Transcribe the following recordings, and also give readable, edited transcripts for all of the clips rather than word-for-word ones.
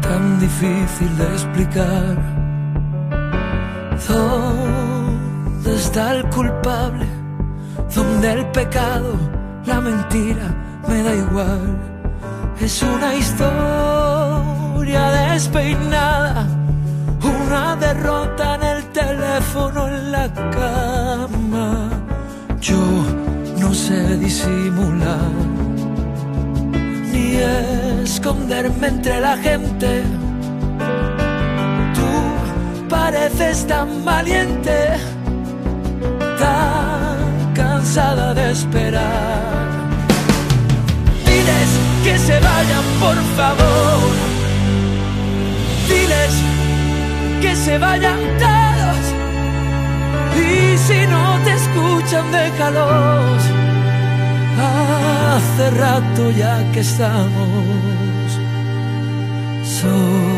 tan difícil de explicar. ¿Dónde está el culpable? ¿Dónde el pecado? La mentira me da igual. Es una historia despeinada, una derrota en el teléfono, en la cama. Yo no sé disimular, ni esconderme entre la gente. Tú pareces tan valiente, tan cansada de esperar. Diles que se vayan, por favor. Diles que se vayan todos. Y si no te escuchan, déjalos. Hace rato ya que estamos solos.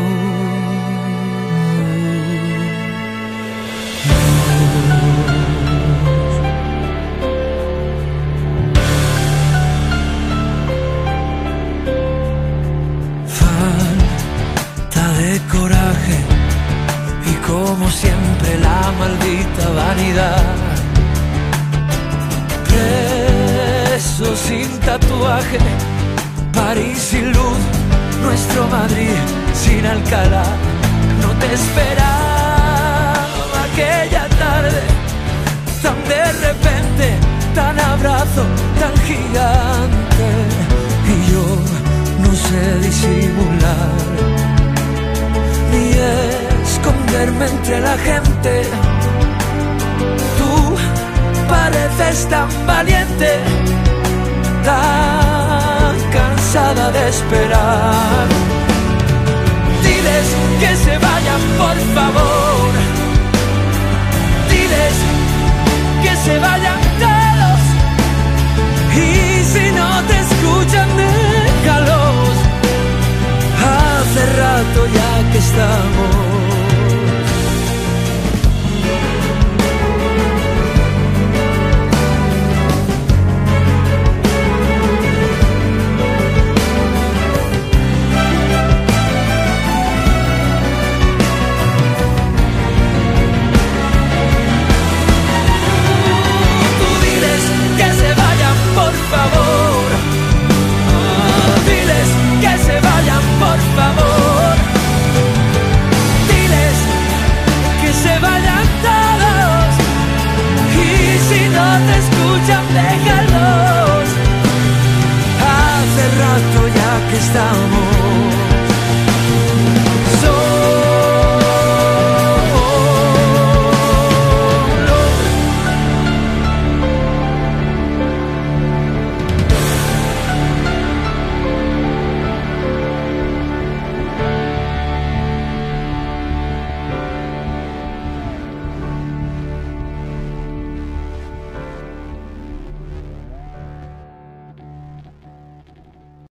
De coraje y como siempre la maldita vanidad. Preso sin tatuaje, París sin luz, nuestro Madrid sin Alcalá. No te esperaba aquella tarde, tan de repente, tan abrazo, tan gigante. Y yo no sé disimular, ni esconderme entre la gente. Tú pareces tan valiente, tan cansada de esperar. Diles que se vayan, por favor. Diles que se vayan todos. Y si no te escuchan, déjalos. Hace rato ya que estamos